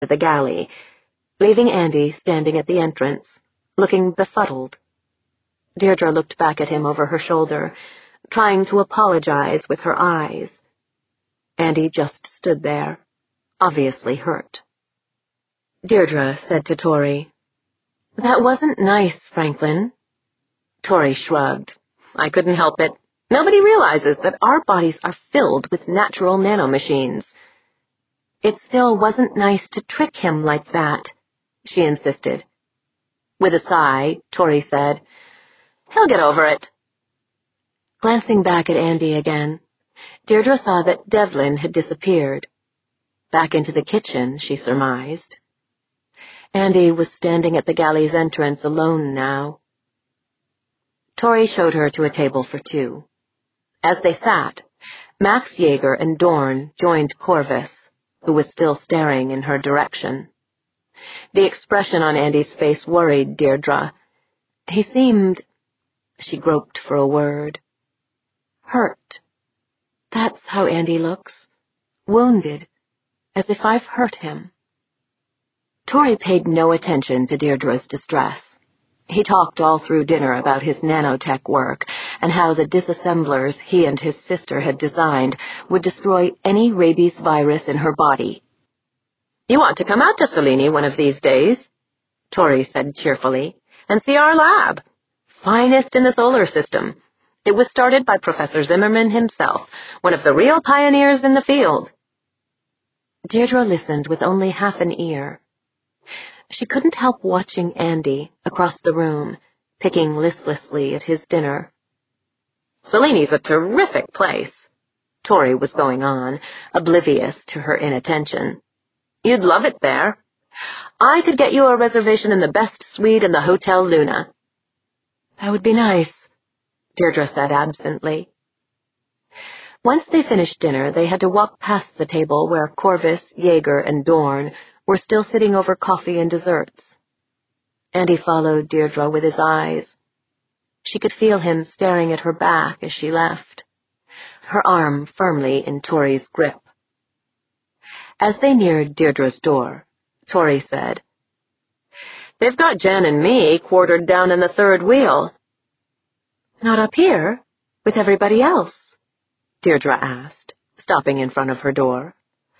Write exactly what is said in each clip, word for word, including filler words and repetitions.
the galley, leaving Andy standing at the entrance, looking befuddled. Deirdre looked back at him over her shoulder, trying to apologize with her eyes. Andy just stood there, obviously hurt. Deirdre said to Tori, "That wasn't nice, Franklin." Tori shrugged. "I couldn't help it. Nobody realizes that our bodies are filled with natural nanomachines." "It still wasn't nice to trick him like that," she insisted. With a sigh, Tori said, "He'll get over it." Glancing back at Andy again, Deirdre saw that Devlin had disappeared. Back into the kitchen, she surmised. Andy was standing at the galley's entrance alone now. Tori showed her to a table for two. As they sat, Max Yeager and Dorn joined Corvus, who was still staring in her direction. The expression on Andy's face worried Deirdre. He seemed... She groped for a word. Hurt. That's how Andy looks. Wounded, as if I've hurt him. Tori paid no attention to Deirdre's distress. He talked all through dinner about his nanotech work and how the disassemblers he and his sister had designed would destroy any rabies virus in her body. "You want to come out to Selene one of these days," Tori said cheerfully, "and see our lab. Finest in the solar system. It was started by Professor Zimmerman himself, one of the real pioneers in the field." Deirdre listened with only half an ear. She couldn't help watching Andy across the room, picking listlessly at his dinner. "Selene's a terrific place," Tori was going on, oblivious to her inattention. "You'd love it there. I could get you a reservation in the best suite in the Hotel Luna." "That would be nice," Deirdre said absently. Once they finished dinner, they had to walk past the table where Corvus, Yeager, and Dorn were still sitting over coffee and desserts. Andy followed Deirdre with his eyes. She could feel him staring at her back as she left, her arm firmly in Tori's grip. As they neared Deirdre's door, Tori said, "They've got Jen and me quartered down in the third wheel." "Not up here, with everybody else?" Deirdre asked, stopping in front of her door.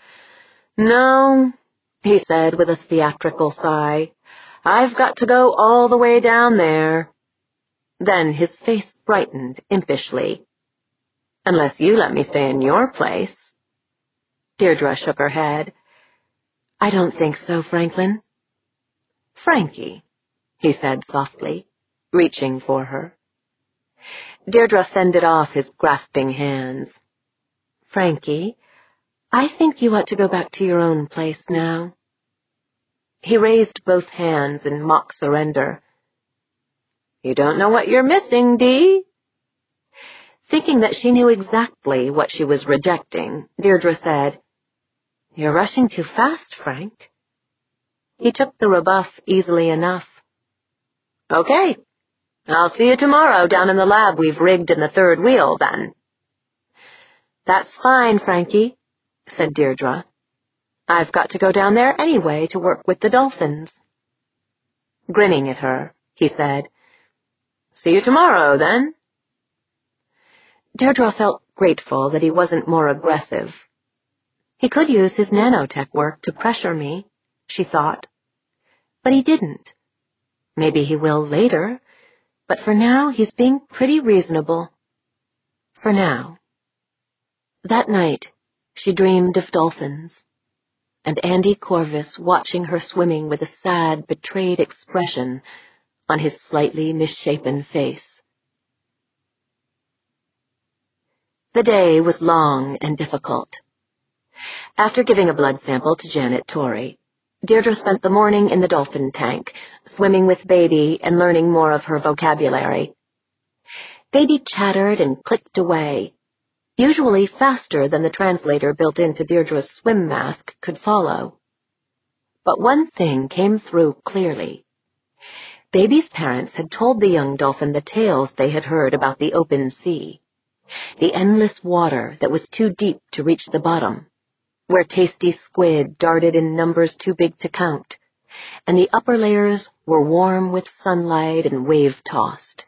"No," he said with a theatrical sigh. "I've got to go all the way down there." Then his face brightened impishly. "Unless you let me stay in your place." Deirdre shook her head. "I don't think so, Franklin." "Frankie," he said softly, reaching for her. Deirdre fended off his grasping hands. "Frankie, I think you ought to go back to your own place now." He raised both hands in mock surrender. "You don't know what you're missing, Dee." Thinking that she knew exactly what she was rejecting, Deirdre said, "You're rushing too fast, Frank." He took the rebuff easily enough. "Okay. I'll see you tomorrow down in the lab we've rigged in the third wheel, then." "That's fine, Frankie," said Deirdre. "I've got to go down there anyway to work with the dolphins." Grinning at her, he said, "See you tomorrow, then." Deirdre felt grateful that he wasn't more aggressive. He could use his nanotech work to pressure me, she thought. But he didn't. Maybe he will later. But for now, he's being pretty reasonable. For now. That night, she dreamed of dolphins, and Andy Corvus watching her swimming with a sad, betrayed expression on his slightly misshapen face. The day was long and difficult. After giving a blood sample to Janet Torrey, Deirdre spent the morning in the dolphin tank, swimming with Baby and learning more of her vocabulary. Baby chattered and clicked away, usually faster than the translator built into Deirdre's swim mask could follow. But one thing came through clearly. Baby's parents had told the young dolphin the tales they had heard about the open sea, the endless water that was too deep to reach the bottom, where tasty squid darted in numbers too big to count, and the upper layers were warm with sunlight and wave-tossed.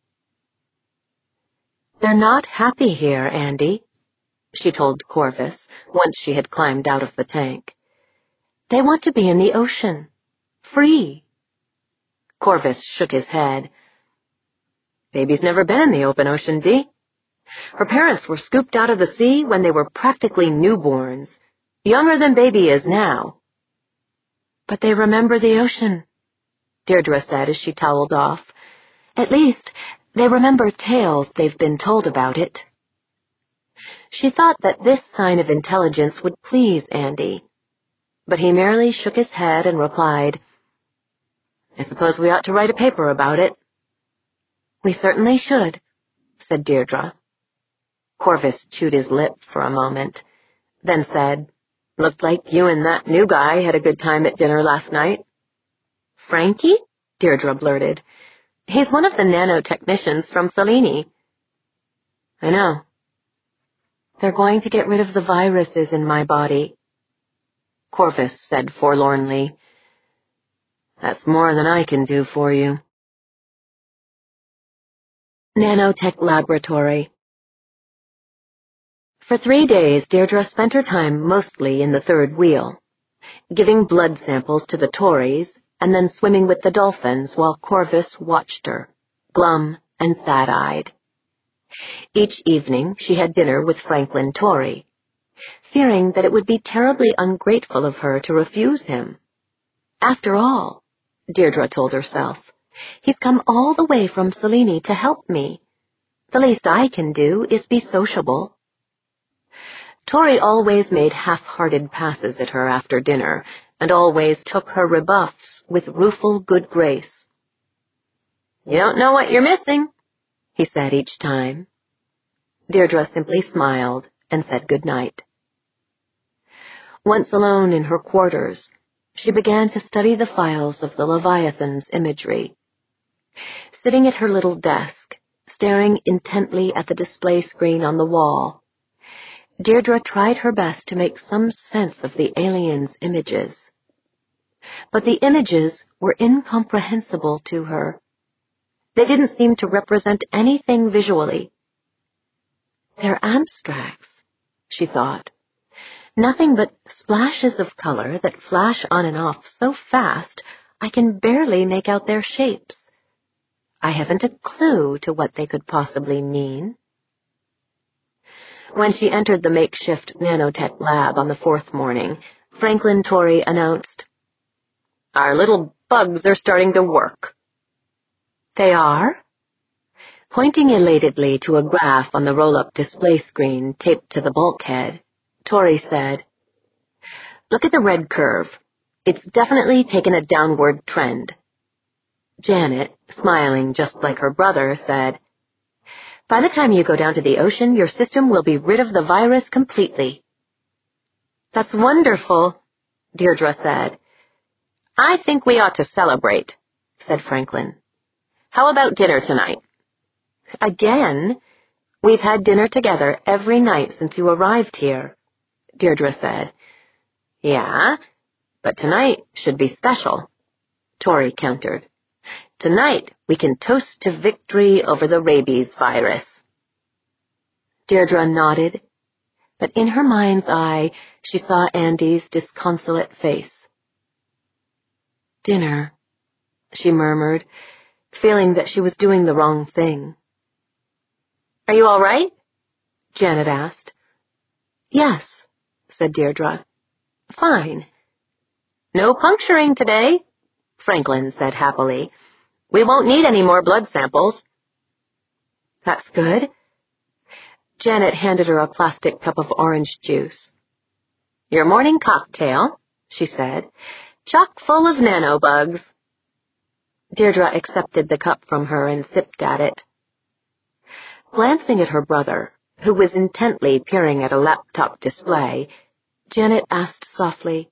"They're not happy here, Andy," she told Corvus once she had climbed out of the tank. "They want to be in the ocean. Free." Corvus shook his head. "Baby's never been in the open ocean, Dee. Her parents were scooped out of the sea when they were practically newborns, younger than Baby is now." "But they remember the ocean," Deirdre said as she toweled off. "At least, they remember tales they've been told about it." She thought that this sign of intelligence would please Andy, but he merely shook his head and replied, "I suppose we ought to write a paper about it." "We certainly should," said Deirdre. Corvus chewed his lip for a moment, then said, "Looked like you and that new guy had a good time at dinner last night." "Frankie?" Deirdre blurted. "He's one of the nanotechnicians from Selene." "I know." "They're going to get rid of the viruses in my body," Corvus said forlornly. "That's more than I can do for you." Nanotech Laboratory. For three days, Deirdre spent her time mostly in the third wheel, giving blood samples to the Tories and then swimming with the dolphins while Corvus watched her, glum and sad-eyed. Each evening she had dinner with Franklin Torrey, fearing that it would be terribly ungrateful of her to refuse him. After all, Deirdre told herself, he's come all the way from Selene to help me. The least I can do is be sociable. Torrey always made half-hearted passes at her after dinner, and always took her rebuffs with rueful good grace. "You don't know what you're missing," he said each time. Deirdre simply smiled and said good night. Once alone in her quarters, she began to study the files of the Leviathan's imagery. Sitting at her little desk, staring intently at the display screen on the wall, Deirdre tried her best to make some sense of the aliens' images. But the images were incomprehensible to her. They didn't seem to represent anything visually. "They're abstracts," she thought. "Nothing but splashes of color that flash on and off so fast I can barely make out their shapes. I haven't a clue to what they could possibly mean." When she entered the makeshift nanotech lab on the fourth morning, Franklin Torrey announced, "Our little bugs are starting to work." "They are?" Pointing elatedly to a graph on the roll-up display screen taped to the bulkhead, Torrey said, "Look at the red curve. It's definitely taken a downward trend." Janet, smiling just like her brother, said, "By the time you go down to the ocean, your system will be rid of the virus completely." "That's wonderful," Deirdre said. "I think we ought to celebrate," said Franklin. "How about dinner tonight?" "Again? We've had dinner together every night since you arrived here," Deirdre said. "Yeah, but tonight should be special," Torrey countered. "Tonight we can toast to victory over the rabies virus." Deirdre nodded, but in her mind's eye she saw Andy's disconsolate face. "Dinner," she murmured, feeling that she was doing the wrong thing. "Are you all right?" Janet asked. "Yes," said Deirdre. "Fine." "No puncturing today," Franklin said happily. "We won't need any more blood samples." "That's good." Janet handed her a plastic cup of orange juice. "Your morning cocktail," she said, "chock full of nanobugs." Deirdre accepted the cup from her and sipped at it. Glancing at her brother, who was intently peering at a laptop display, Janet asked softly,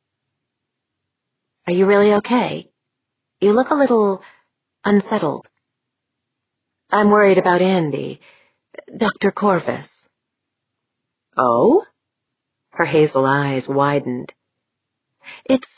"Are you really okay? You look a little unsettled." "I'm worried about Andy, Doctor Corvus." "Oh?" Her hazel eyes widened. It's